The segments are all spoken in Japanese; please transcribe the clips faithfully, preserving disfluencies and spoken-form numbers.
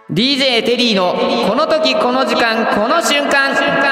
ディージェー テリーのこの時この時間この瞬間。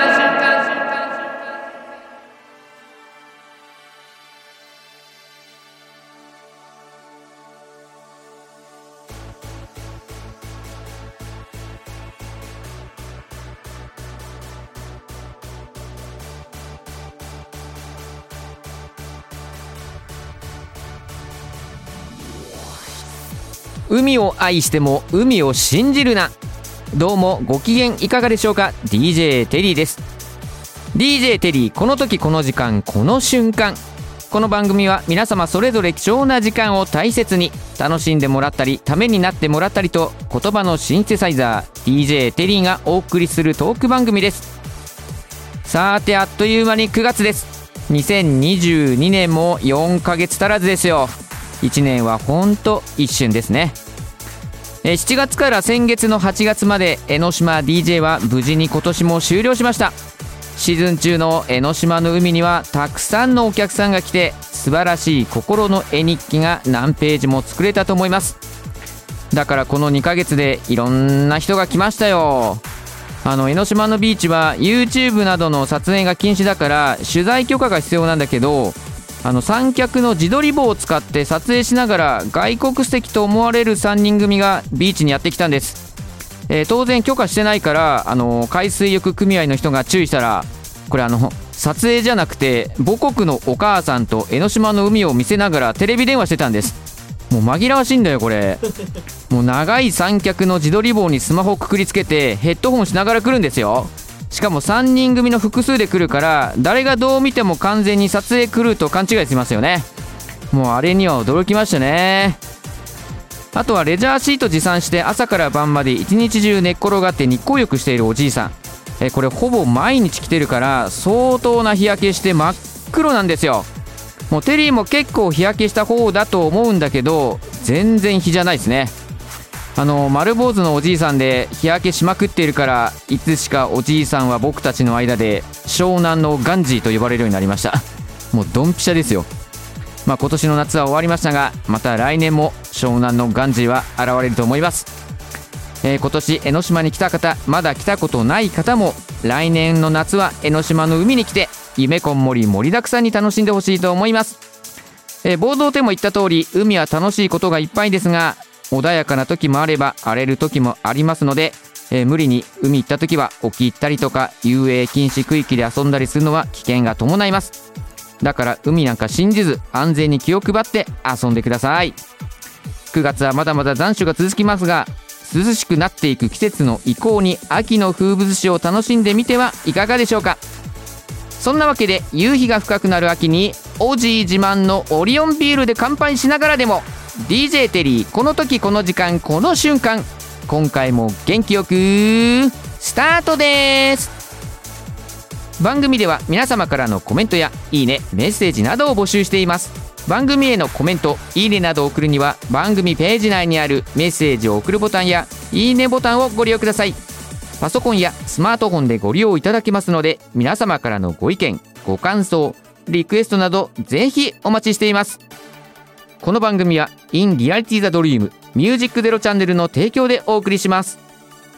海を愛しても海を信じるな。どうもご機嫌いかがでしょうか。 ディージェー テリーです。 ディージェー テリーこの時この時間この瞬間。この番組は皆様それぞれ貴重な時間を大切に楽しんでもらったりためになってもらったりと、言葉のシンセサイザー ディージェー テリーがお送りするトーク番組です。さてあっという間にくがつです。にせんにじゅうにねんもよんかげつ足らずですよ。いちねんはほんと一瞬ですね。しちがつから先月のはちがつまで江ノ島 ディージェー は無事に今年も終了しました。シーズン中の江ノ島の海にはたくさんのお客さんが来て、素晴らしい心の絵日記が何ページも作れたと思います。だからこのにかげつでいろんな人が来ましたよ。あの江ノ島のビーチは YouTube などの撮影が禁止だから取材許可が必要なんだけど、あの三脚の自撮り棒を使って撮影しながら外国籍と思われるさんにん組がビーチにやってきたんです。えー、当然許可してないから、あの海水浴組合の人が注意したら、これあの撮影じゃなくて母国のお母さんと江ノ島の海を見せながらテレビ電話してたんです。もう紛らわしいんだよこれ。もう長い三脚の自撮り棒にスマホくくりつけてヘッドホンしながら来るんですよ。しかもさんにん組の複数で来るから、誰がどう見ても完全に撮影来ると勘違いしますよね。もうあれには驚きましたね。あとはレジャーシート持参して朝から晩まで一日中寝っ転がって日光浴しているおじいさん。えこれほぼ毎日来てるから相当な日焼けして真っ黒なんですよ。もうテリーも結構日焼けした方だと思うんだけど、全然日じゃないですね。あの丸坊主のおじいさんで日焼けしまくっているから、いつしかおじいさんは僕たちの間で湘南のガンジーと呼ばれるようになりました。もうドンピシャですよ。まあ今年の夏は終わりましたが、また来年も湘南のガンジーは現れると思います。えー、今年江ノ島に来た方、まだ来たことない方も来年の夏は江ノ島の海に来て夢こんもり盛りだくさんに楽しんでほしいと思います。えー、冒頭でも言った通り、海は楽しいことがいっぱいですが、穏やかな時もあれば荒れる時もありますので、えー、無理に海行った時は沖行ったりとか遊泳禁止区域で遊んだりするのは危険が伴います。だから海なんか信じず安全に気を配って遊んでください。くがつはまだまだ残暑が続きますが、涼しくなっていく季節の移行に秋の風物詩を楽しんでみてはいかがでしょうか。そんなわけで夕日が深くなる秋にオジー自慢のオリオンビールで乾杯しながらでも ディージェー テリーこの時この時間この瞬間、今回も元気よくスタートです。番組では皆様からのコメントやいいね、メッセージなどを募集しています。番組へのコメント、いいねなどを送るには番組ページ内にあるメッセージを送るボタンやいいねボタンをご利用ください。パソコンやスマートフォンでご利用いただけますので、皆様からのご意見、ご感想、リクエストなどぜひお待ちしています。この番組は In Reality the Dream ミュージックゼロチャンネルの提供でお送りします。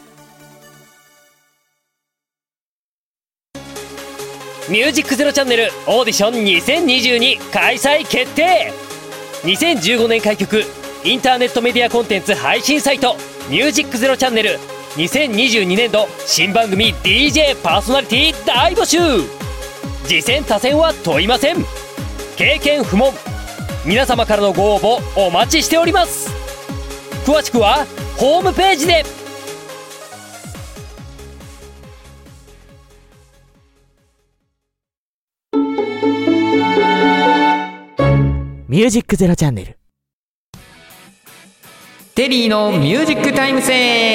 ミュージックゼロチャンネルオーディションにせんにじゅうに開催決定。にせんじゅうごねん開局インターネットメディアコンテンツ配信サイトミュージックゼロチャンネルにせんにじゅうにねん度新番組 ディージェー パーソナリティ大募集。次戦他戦は問いません。経験不問。皆様からのご応募お待ちしております。詳しくはホームページで。 ミュージックゼロチャンネルテリーのミュージックタイムセ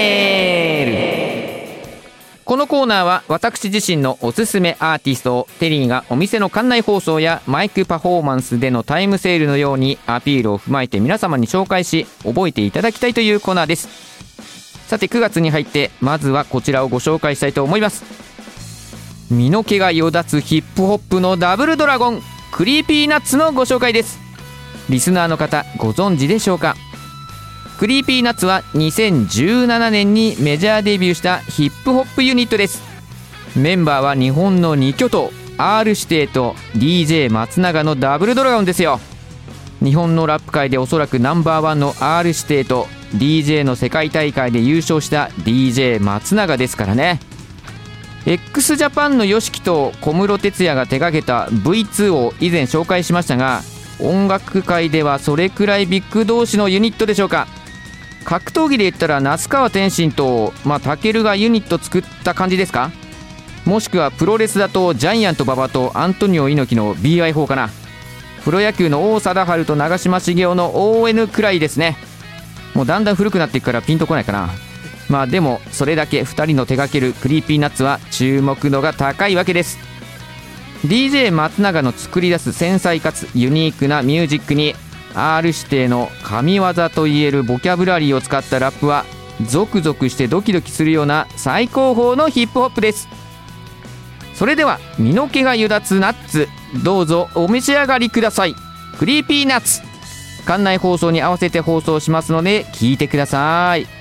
ール。このコーナーは私自身のおすすめアーティストをテリーがお店の館内放送やマイクパフォーマンスでのタイムセールのようにアピールを踏まえて皆様に紹介し覚えていただきたいというコーナーです。さてくがつに入ってまずはこちらをご紹介したいと思います。身の毛がよだつヒップホップのダブルドラゴンクリーピーナッツのご紹介です。リスナーの方ご存知でしょうか。 クリーピーナッツはにせんじゅうななねんにメジャーデビューしたヒップホップユニットです。メンバーは日本のに巨頭 R 指定と ディージェー 松永のダブルドラゴンですよ。日本のラップ界でおそらくナンバーワンの R 指定と ディージェー の世界大会で優勝した ディージェー 松永ですからね。 x ジャパンの ヨシキと小室哲哉が手掛けた ブイツー を以前紹介しましたが、音楽界ではそれくらいビッグ同士のユニットでしょうか。格闘技で言ったら那須川天心とまあタケルがユニット作った感じですか。もしくはプロレスだとジャイアント馬場とアントニオ猪木の ビーアイ 法かな。プロ野球の王貞治と長嶋茂雄の オーエヌ くらいですね。もうだんだん古くなっていくからピンとこないかな。まあでもそれだけふたりの手掛けるクリーピーナッツは注目度が高いわけです。 ディージェー 松永の作り出す繊細かつユニークなミュージックに R 指定の神業といえるボキャブラリーを使ったラップはゾクゾクしてドキドキするような最高峰のヒップホップです。それでは身の毛がよだつナッツ、どうぞお召し上がりください。クリーピーナッツ、館内放送に合わせて放送しますので聞いてください。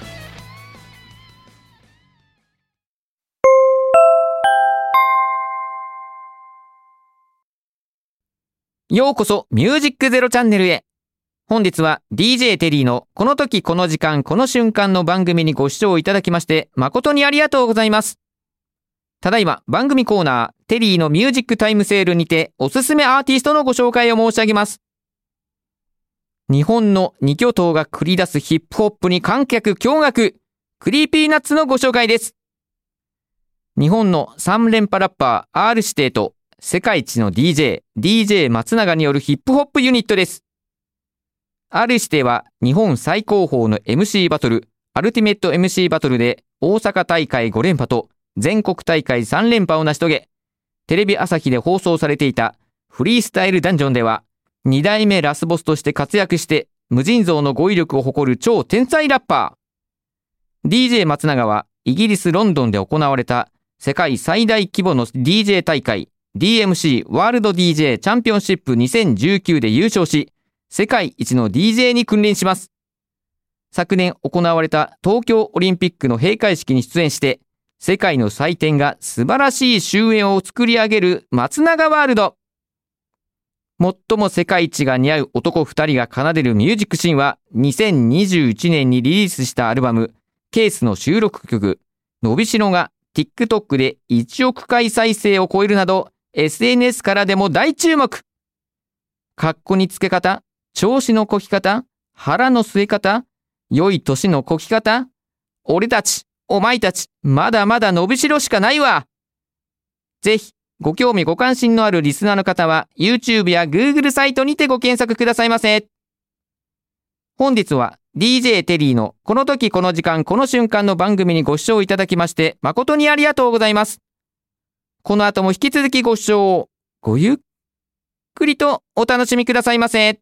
ようこそミュージックゼロチャンネルへ。本日は ディージェー テリーのこの時この時間この瞬間の番組にご視聴いただきまして誠にありがとうございます。ただいま番組コーナーテリーのミュージックタイムセールにておすすめアーティストのご紹介を申し上げます。日本のに巨頭が繰り出すヒップホップに観客驚愕、クリーピーナッツのご紹介です。日本のさん連覇ラッパー R 指定と世界一の ディージェー、ディージェー 松永によるヒップホップユニットです。R 指定は日本最高峰の エムシー バトル、アルティメット エムシー バトルで大阪大会ご連覇と全国大会さん連覇を成し遂げ、テレビ朝日で放送されていたフリースタイルダンジョンではに代目ラスボスとして活躍して無尽蔵の語彙力を誇る超天才ラッパー。ディージェー 松永はイギリス・ロンドンで行われた世界最大規模の ディージェー 大会ディーエムシー ワールド ディージェー チャンピオンシップにせんじゅうきゅうで優勝し、世界一の ディージェー に君臨します。昨年行われた東京オリンピックの閉会式に出演して、世界の祭典が素晴らしい終焉を作り上げる松永ワールド。最も世界一が似合う男ふたりが奏でるミュージックシーンは、にせんにじゅういちねんにリリースしたアルバム、ケースの収録曲、のびしろが TikTok でいちおく回再生を超えるなど、エスエヌエス からでも大注目。かっこにつけ方、調子のこき方、腹の据え方、良い年のこき方、俺たち、お前たち、まだまだ伸びしろしかないわ。ぜひ、ご興味ご関心のあるリスナーの方は、YouTube や Google サイトにてご検索くださいませ。本日は ディージェー テリーのこの時この時間この瞬間の番組にご視聴いただきまして誠にありがとうございます。この後も引き続きご視聴をごゆっくりとお楽しみくださいませ。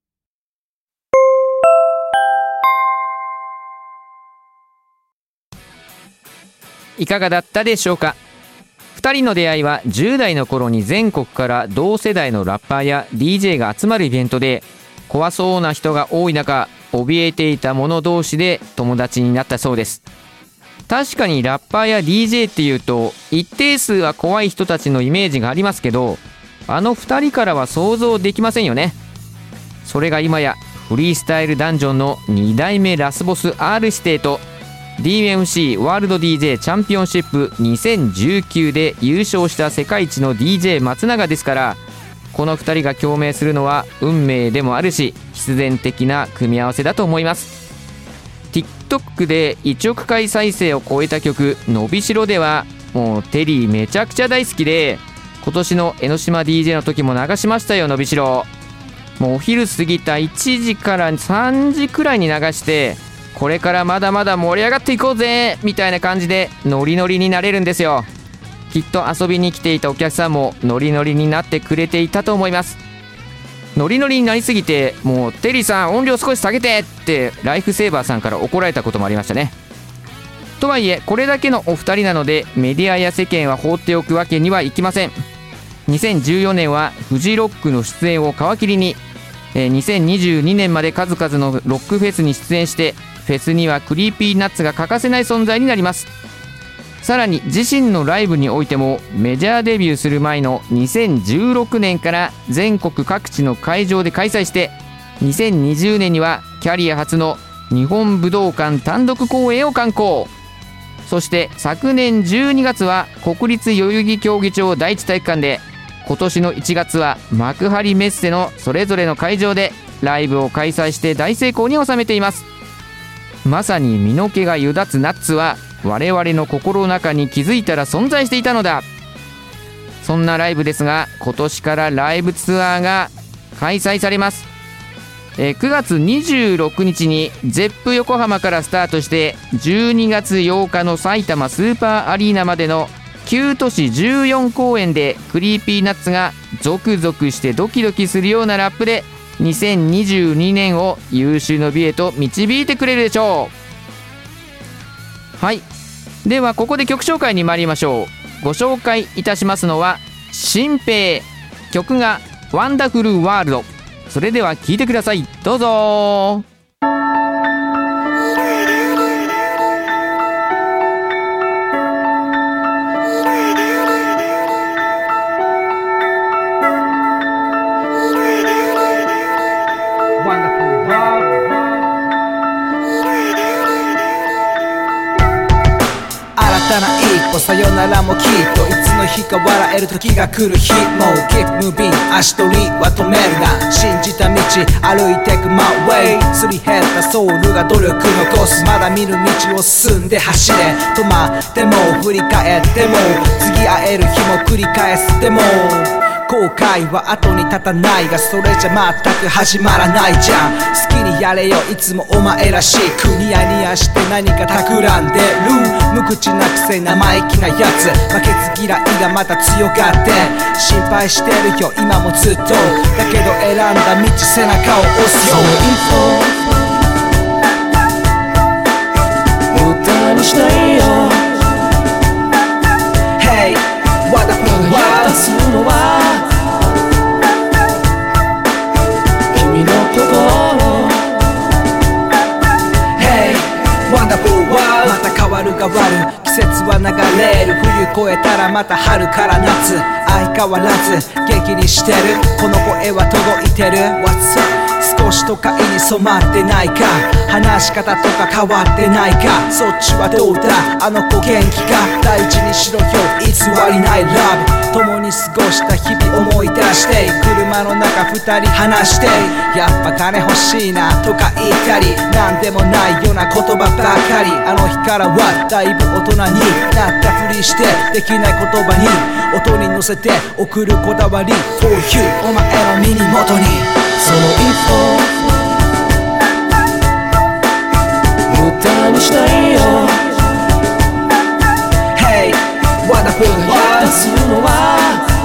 いかがだったでしょうか。ふたりの出会いはじゅう代の頃に全国から同世代のラッパーや ディージェー が集まるイベントで、怖そうな人が多い中、怯えていた者同士で友達になったそうです。確かにラッパーや ディージェー っていうと一定数は怖い人たちのイメージがありますけど、あのふたりからは想像できませんよね。それが今やフリースタイルダンジョンのに代目ラスボス R 指定と ディーエムシー ワールド ディージェー チャンピオンシップにせんじゅうきゅうで優勝した世界一の ディージェー 松永ですから、このふたりが共鳴するのは運命でもあるし必然的な組み合わせだと思います。TikTok でいちおく回再生を超えた曲のびしろではもうテリーめちゃくちゃ大好きで、今年の江ノ島 ディージェー の時も流しましたよ。のびしろもうお昼過ぎたいちじからさんじくらいに流して、これからまだまだ盛り上がっていこうぜみたいな感じでノリノリになれるんですよ。きっと遊びに来ていたお客さんもノリノリになってくれていたと思います。ノリノリになりすぎてもうテリーさん音量少し下げてってライフセーバーさんから怒られたこともありましたね。とはいえこれだけのお二人なのでメディアや世間は放っておくわけにはいきません。にせんじゅうよねんはフジロックの出演を皮切りににせんにじゅうにねんまで数々のロックフェスに出演してフェスにはクリーピーナッツが欠かせない存在になります。さらに自身のライブにおいてもメジャーデビューする前のにせんじゅうろくねんから全国各地の会場で開催して、にせんにじゅうねんにはキャリア初の日本武道館単独公演を敢行。そして昨年じゅうにがつは国立代々木競技場第一体育館で、今年のいちがつは幕張メッセのそれぞれの会場でライブを開催して大成功に収めています。まさに身の毛がよだつナッツは我々の心の中に気づいたら存在していたのだ。そんなライブですが、今年からライブツアーが開催されます。えくがつにじゅうろくにちにゼップ横浜からスタートして、じゅうにがつようかの埼玉スーパーアリーナまでのきゅうとしじゅうよんこうえんで、クリーピーナッツがゾクゾクしてドキドキするようなラップでにせんにじゅうにねんを有終の美へと導いてくれるでしょう。はい、ではここで曲紹介に参りましょう。ご紹介いたしますのは新平、曲がワンダフルワールド。それでは聴いてください、どうぞ。 新たな一歩、さよならもきっといつの日か笑える時が来る日も Keep moving、 足取りは止めるな、信じた道歩いてく My way、 すり減ったソウルが努力残す、まだ見ぬ道を進んで走れ、止まっても振り返っても次会える日も繰り返す、でも後悔は後に立たないが、それじゃ全く始まらないじゃん。好きにやれよいつもお前らしく、ニヤニヤして何か企んでる、無口なくせ生意気なやつ、負けず嫌いがまた強がって心配してるよ今もずっと、だけど選んだ道背中を押すよ、その一歩無駄にしないよ Hey Wonderful World、 するのは君の心 Hey Wonderful World、 また変わる変わる季節は流れる、冬越えたらまた春から夏、相変わらず元気にしてる、この声は届いてる What's up、少し都会に染まってないか、話し方とか変わってないか、そっちはどうだあの子元気か、大事にしろよ偽りないラブ、共に過ごした日々思い出して、車の中二人話して、やっぱ金欲しいなとか言ったり、なんでもないような言葉ばかり、あの日からはだいぶ大人になったふりして、できない言葉に音に乗せて送るこだわり For you お前の耳元に、その一歩無駄にしないよ Hey Wonderful World、 するのは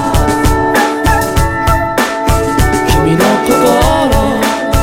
君の心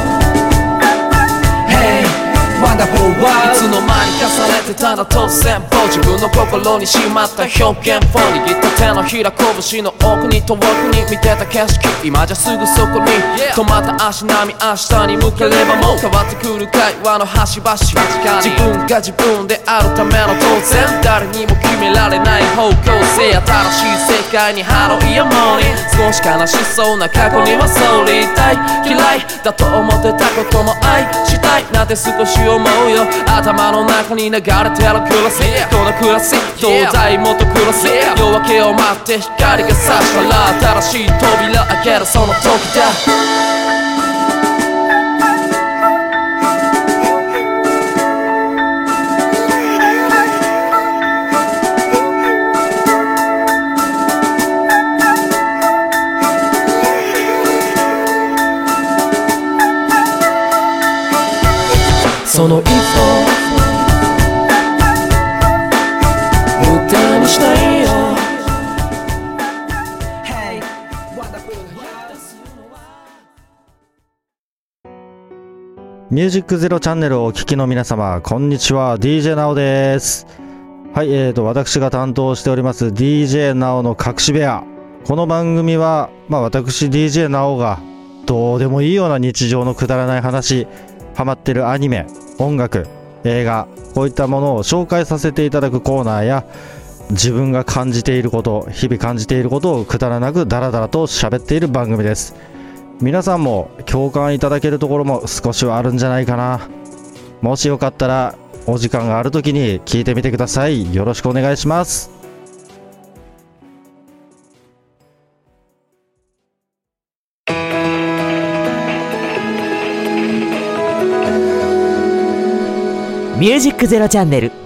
Hey Wonderful World、 いつの間にかされてただ突然ぽ、自分の心にしまった表現フォン、握った手のひら拳の奥に遠くに見てた景色、今じゃすぐそこに止まった足並み、明日に向ければもう変わってくる会話の端々、自分が自分であるための当然、誰にも決められない方向性、新しい世界にハローイヤモーニング、少し悲しそうな過去にはソーリーたい、嫌いだと思ってたことも愛したいなんて少し思うよ、頭の中に流れてるクラス、このクラス東大元クラス、夜明けを待って光が差したら新しい扉開けるその時だ、その一歩無駄にしないよ、Hey Wonderful World、 ミュージックゼロチャンネルをお聞きの皆様、こんにちは。 ディージェー なおです。はい、えーと私が担当しております ディージェー なおの隠し部屋。この番組は、まあ私 ディージェー なおがどうでもいいような日常のくだらない話、ハマってるアニメ、音楽、 映画、こういったものを紹介させていただくコーナーや、自分が感じていること、日々感じていることをくだらなくダラダラと喋っている番組です。皆さんも共感いただけるところも少しはあるんじゃないかな。もしよかったらお時間があるときに聞いてみてください。よろしくお願いします。 ミュージックゼロチャンネル。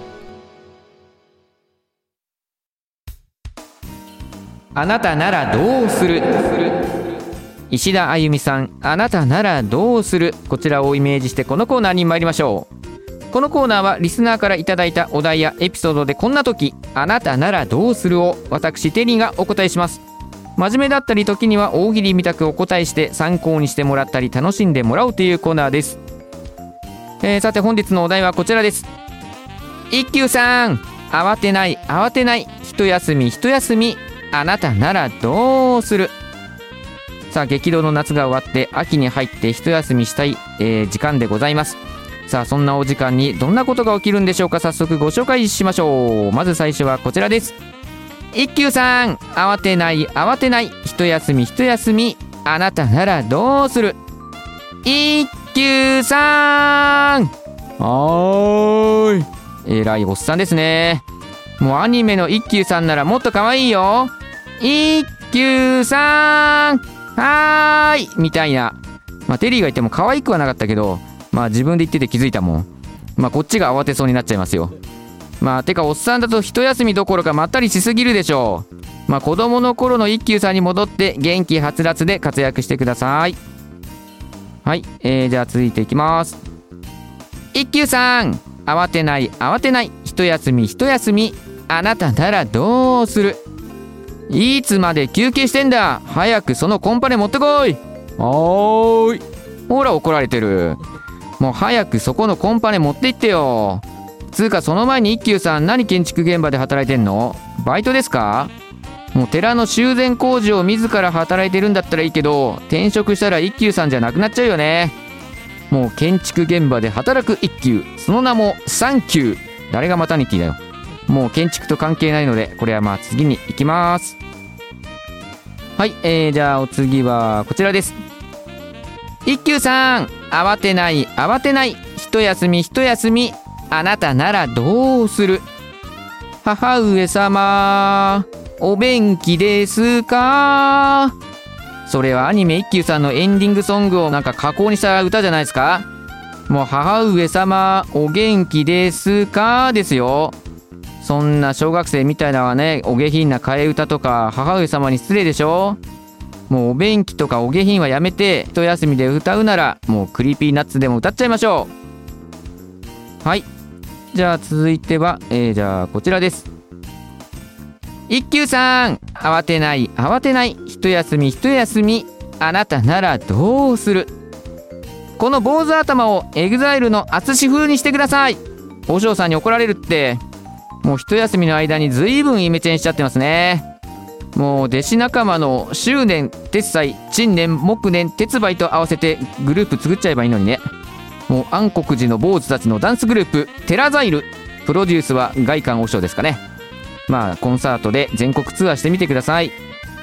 あなたならどうする。石田あゆみさん、あなたならどうする。こちらをイメージしてこのコーナーに参りましょう。このコーナーはリスナーからいただいたお題やエピソードでこんな時あなたならどうするを私テリーがお答えします。真面目だったり時には大喜利みたくお答えして参考にしてもらったり楽しんでもらおうというコーナーです。えー、さて本日のお題はこちらです。一休さん、慌てない慌てない、一休み一休み、あなたならどうする。さあ激動の夏が終わって秋に入って一休みしたい、えー、時間でございます。さあそんなお時間にどんなことが起きるんでしょうか。早速ご紹介しましょう。まず最初はこちらです。一休さん、慌てない慌てない、一休み一休み、あなたならどうする。一休さん、はーい、えらいおっさんですね。もうアニメの一休さんならもっと可愛いよ。一休さん、はーいみたいな。まあテリーが言っても可愛くはなかったけど、まあ自分で言ってて気づいたもん。まあこっちが慌てそうになっちゃいますよ。まあてかおっさんだと一休みどころかまったりしすぎるでしょう。まあ子供の頃の一休さんに戻って元気はつらつで活躍してください。はい、えー、じゃあ続いていきます。一休さん、慌てない慌てない、一休み一休み、あなたならどうする。いつまで休憩してんだ、早くそのコンパネ持ってこい。はーい、ほら怒られてる。もう早くそこのコンパネ持って行ってよ。つうかその前に一休さん何建築現場で働いてんの？バイトですか？もう寺の修繕工事を自ら働いてるんだったらいいけど、転職したら一休さんじゃなくなっちゃうよね。もう建築現場で働く一休、その名もサンキュー。誰がマタニティだよ。もう建築と関係ないのでこれはまあ次に行きます。はい、えー、じゃあお次はこちらです。一休さん、慌てない慌てない、一休み一休み、あなたならどうする。母上様、お元気ですか。それはアニメ一休さんのエンディングソングをなんか加工にした歌じゃないですか。もう母上様お元気ですかですよ。そんな小学生みたいなのはね、お下品な替え歌とか母上様に失礼でしょ。もうお便器とかお下品はやめて、一休みで歌うならもうクリーピーナッツでも歌っちゃいましょう。はい、じゃあ続いては、えー、じゃあこちらです。一休さん、慌てない慌てない、一休み一休み、あなたならどうする。この坊主頭をエグザイルの淳風にしてください。和尚さんに怒られるって。もう一休みの間にずいぶんイメチェンしちゃってますね。もう弟子仲間の執念、鉄斎、陳年、木年、鉄梅と合わせてグループ作っちゃえばいいのにね。もう安国寺の坊主たちのダンスグループテラザイル、プロデュースは外観和尚ですかね。まあコンサートで全国ツアーしてみてください。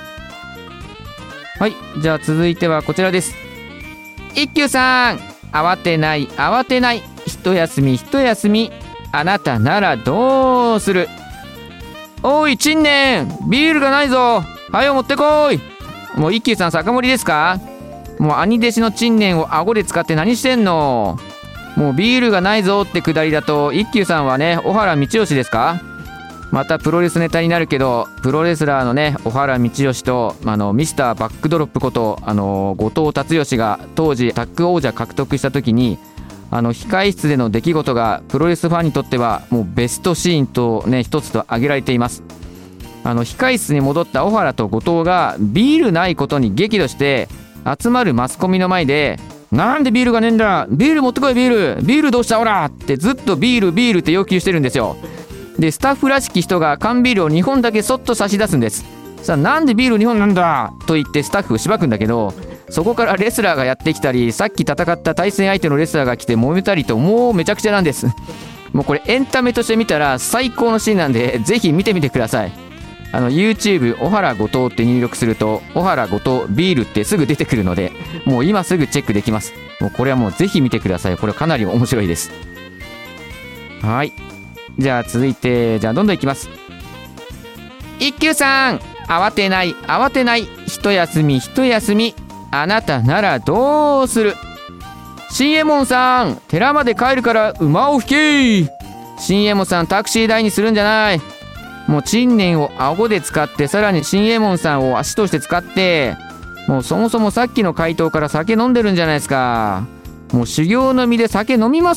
はい、じゃあ続いてはこちらです。一休さん、慌てない慌てない、一休み一休み、あなたならどうする。おい陳年、ビールがないぞ、はよ持ってこい。もう一休さん酒盛りですか。もう兄弟子の陳年を顎で使って何してんの。もうビールがないぞってくだりだと一休さんはね、小原道義ですか。またプロレスネタになるけど、プロレスラーのね小原道義とあのミスターバックドロップことあの後藤達義が当時タッグ王者獲得した時に、あの控室での出来事がプロレスファンにとってはもうベストシーンとね一つと挙げられています。あの控室に戻った小原と後藤がビールないことに激怒して集まるマスコミの前で、なんでビールがねえんだ、ビール持ってこい、ビールビールどうしたほらってずっとビールビールって要求してるんですよ。でスタッフらしき人が缶ビールをにほんだけそっと差し出すんです。さあなんでビールにほんなんだと言ってスタッフをしばくんだけど、 そこからレスラーがやってきたり、さっき戦った対戦相手のレスラーが来て揉めたりと、もうめちゃくちゃなんです。もうこれエンタメとして見たら最高のシーンなんで、ぜひ見てみてください。あの YouTube 小原後藤って入力すると、小原後藤ビールってすぐ出てくるので、もう今すぐチェックできます。もうこれはもうぜひ見てください。これかなり面白いです。はい、じゃあ続いて、じゃあどんどんいきます。一休さん、慌てない慌てない、一休み一休み、あなたならどうする。新右衛門さん、寺まで帰るから馬を引け。新右衛門さん、タクシー代にするんじゃない。もう陳年を顎で使って、さらに新右衛門さんを足として使って、もうそもそもさっきの回答から酒飲んでるんじゃないですか。もう修行の身で酒飲みます？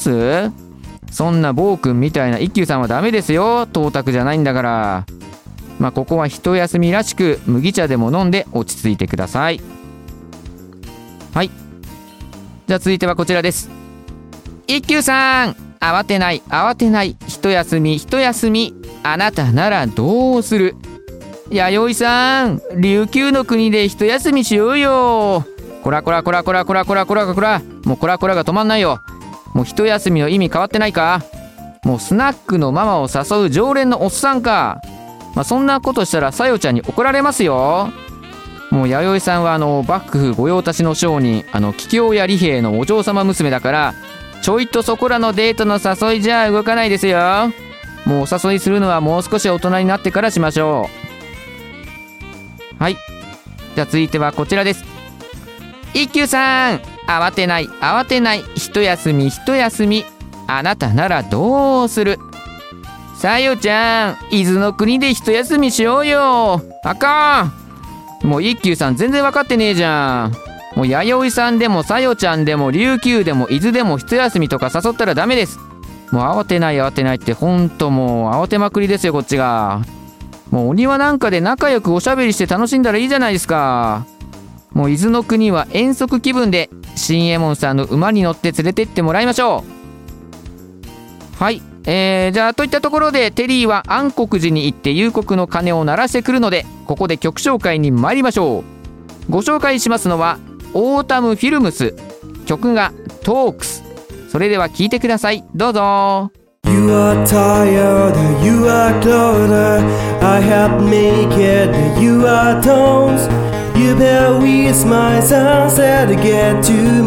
そんな暴君みたいな一休さんはダメですよ。当宅じゃないんだから。まあここは一休みらしく麦茶でも飲んで落ち着いてください。はい、じゃあ続いてはこちらです。一休さん、慌てない慌てない、一休み一休み、あなたならどうする。弥生さん、琉球の国で一休みしようよ。こらこらこらこらこらこらこらこら、もうこらこらが止まんないよ。もう一休みの意味変わってないか。もうスナックのママを誘う常連のおっさんか。まあ、そんなことしたらさよちゃんに怒られますよ。もう弥生さんはあの幕府御用達の商人、あの桔梗屋利兵衛のお嬢様娘だから、ちょいとそこらのデートの誘いじゃ動かないですよ。もうお誘いするのはもう少し大人になってからしましょう。はい、じゃあ続いてはこちらです。一休さん、慌てない慌てない、一休み一休み、あなたならどうする。さよちゃん、伊豆の国で一休みしようよ。あかん。もう一休さん全然分かってねえじゃん。もう弥生さんでもさよちゃんでも琉球でも伊豆でも一休みとか誘ったらダメです。もう慌てない慌てないってほんともう慌てまくりですよこっちが。もうお庭なんかで仲良くおしゃべりして楽しんだらいいじゃないですか。もう伊豆の国は遠足気分で新右衛門さんの馬に乗って連れてってもらいましょう。はい、えー、じゃあといったところでテリーは安国寺に行って夕刻の鐘を鳴らしてくるので、ここで曲紹介に参りましょう。ご紹介しますのはオータムフィルムス、曲がトークス。それでは聴いてください、どうぞ。 You are tired, you are closer, I help make it, you are tones, you bear with my sunset to get to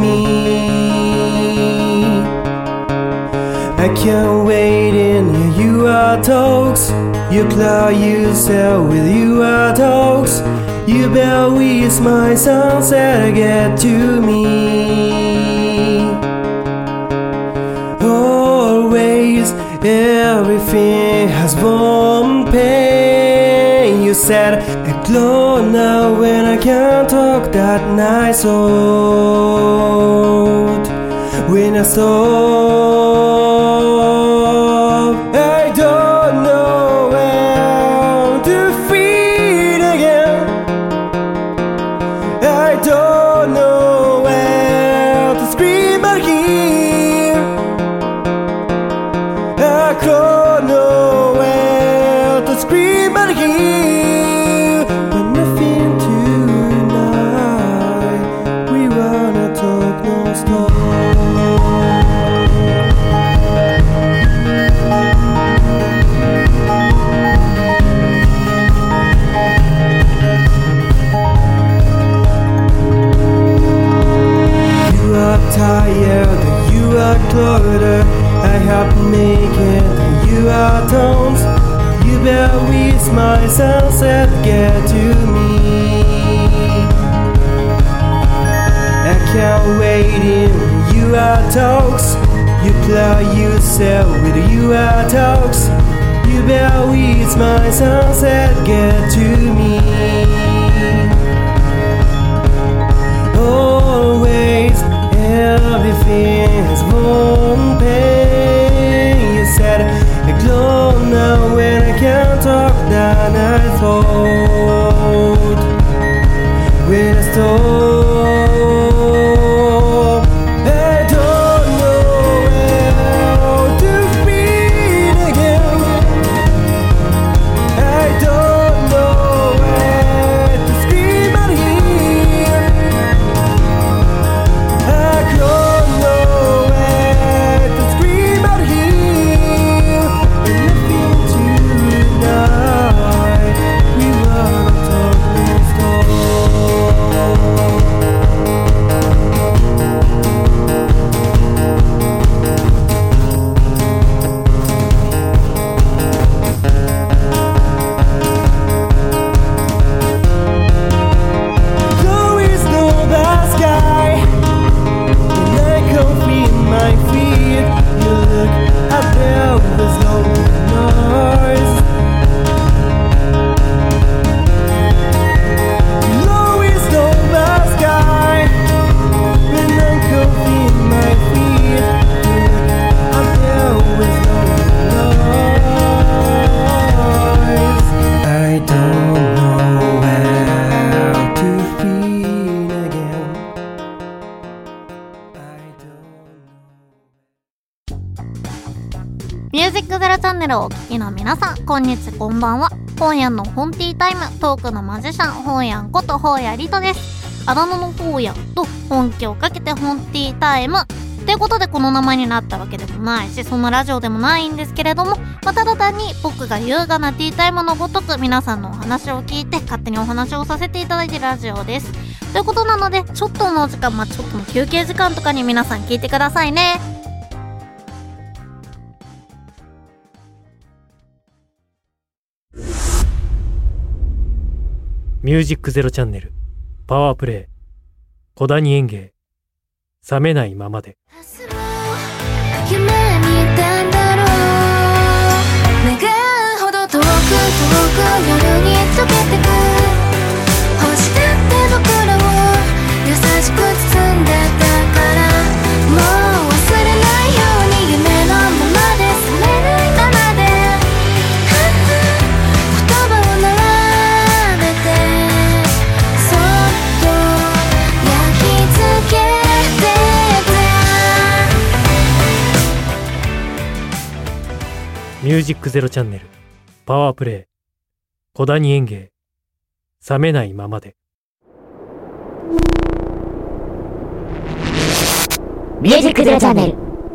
me. I can't wait in your talks, you cloud yourself with your talks, you bear with my sunset to get to me. Always, everything has one pain. You said, I glow now when I can't talk that nice old. When I stop, I don't know where to feel again. I don't know where to scream out here. I don't know where to scream out here. But nothing tonight. We wanna talk no stop. You are tired, you are closer, I help make it, you are tones, you bear with my sunset, get to me. I can't wait in, you are talks, you cloud yourself with your talks, you bear with my sunset, get to me. Always, everything has one pain. You said, I glow now when I can't talk that I thought. When I stop, I don't know where to feel again. I don't know where to scream out here. ネルをお聞きの皆さん、こんにちは、こんばんは。本屋の本ティータイム、トークのマジシャン、本屋こと本屋リトです。あだ名の本屋と本気をかけて本ティータイムということで、この名前になったわけでもないし、そんなラジオでもないんですけれども、まあ、ただ単に僕が優雅なティータイムのごとく皆さんのお話を聞いて勝手にお話をさせていただいているラジオです。ということなので、ちょっとのお時間、まあ、ちょっとの休憩時間とかに皆さん聞いてくださいね。 ミュージックゼロチャンネルパワープレイ小谷園芸冷めないままで。 夢見たんだろう、願うほど遠く遠く夜に溶けてく星だって僕らを優しく包んでたから、もう忘れないように夢のままで冷めないままで言葉を並べてそっと焼き付けミュージックゼロチャンネルパワープレイ小谷園芸冷めないままで。 ミュージックゼロチャンネル。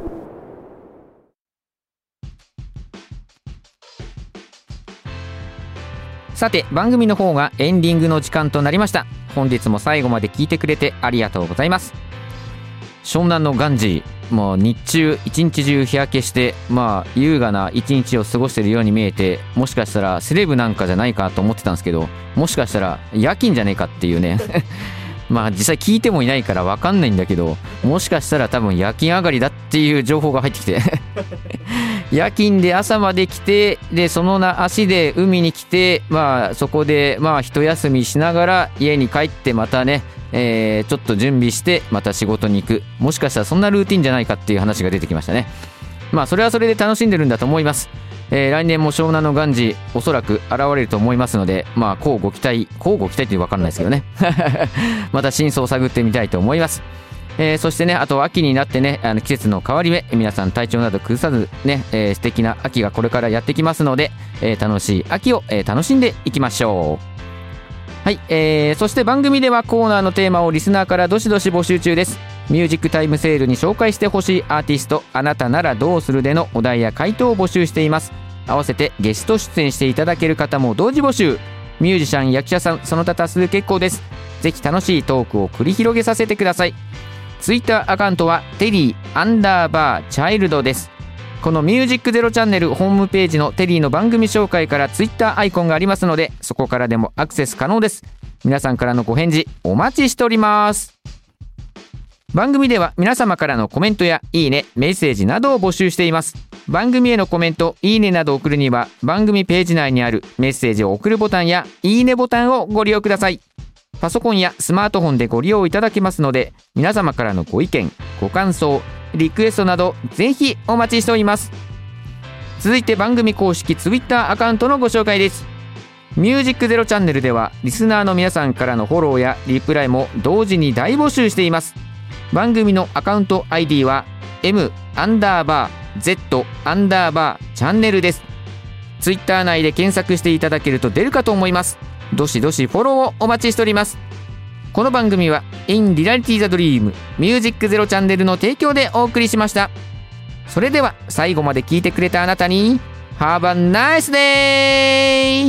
さて、番組の方がエンディングの時間となりました。本日も最後まで聞いてくれてありがとうございます。湘南のガンジー、もう日中一日中日焼けして、まあ優雅な一日を過ごしているように見えて、もしかしたらセレブなんかじゃないかと思ってたんですけど、もしかしたら夜勤じゃねえかっていうねまあ実際聞いてもいないから分かんないんだけど、もしかしたら多分夜勤上がりだっていう情報が入ってきて夜勤で朝まで来て、でそのな足で海に来て、まあそこでまあ一休みしながら家に帰ってまたね、えー、ちょっと準備してまた仕事に行く、もしかしたらそんなルーティンじゃないかっていう話が出てきましたね。まあそれはそれで楽しんでるんだと思います。えー、来年も湘南のガンジおそらく現れると思いますので、まあこうご期待こうご期待って分かんないですけどねまた真相を探ってみたいと思います。えー、そしてね、あと秋になってね、あの季節の変わり目、皆さん体調など崩さずね、えー、素敵な秋がこれからやってきますので、えー、楽しい秋を、えー、楽しんでいきましょう。はい、えー、そして番組ではコーナーのテーマをリスナーからどしどし募集中です。ミュージックタイムセールに紹介してほしいアーティスト、あなたならどうするでのお題や回答を募集しています。合わせてゲスト出演していただける方も同時募集。ミュージシャン、役者さん、その他多数結構です。ぜひ楽しいトークを繰り広げさせてください。ツイッターアカウントはテリーアンダーバーチャイルドです。このミュージックゼロチャンネルホームページのテリーの番組紹介からツイッターアイコンがありますので、そこからでもアクセス可能です。皆さんからのご返事お待ちしております。番組では皆様からのコメントやいいね、メッセージなどを募集しています。番組へのコメント、いいねなどを送るには番組ページ内にあるメッセージを送るボタンやいいねボタンをご利用ください。パソコンやスマートフォンでご利用いただけますので、皆様からのご意見、ご感想、リクエストなどぜひお待ちしております。続いて番組公式ツイッターアカウントのご紹介です。ミュージックゼロチャンネルではリスナーの皆さんからのフォローやリプライも同時に大募集しています。番組のアカウント アイディー は M アンダーバー Z アンダーバーチャンネルです。ツイッター内で検索していただけると出るかと思います。どしどしフォローをお待ちしております。この番組は In Reality the Dream ミュージックゼロチャンネルの提供でお送りしました。それでは最後まで聞いてくれたあなたに Have a nice day!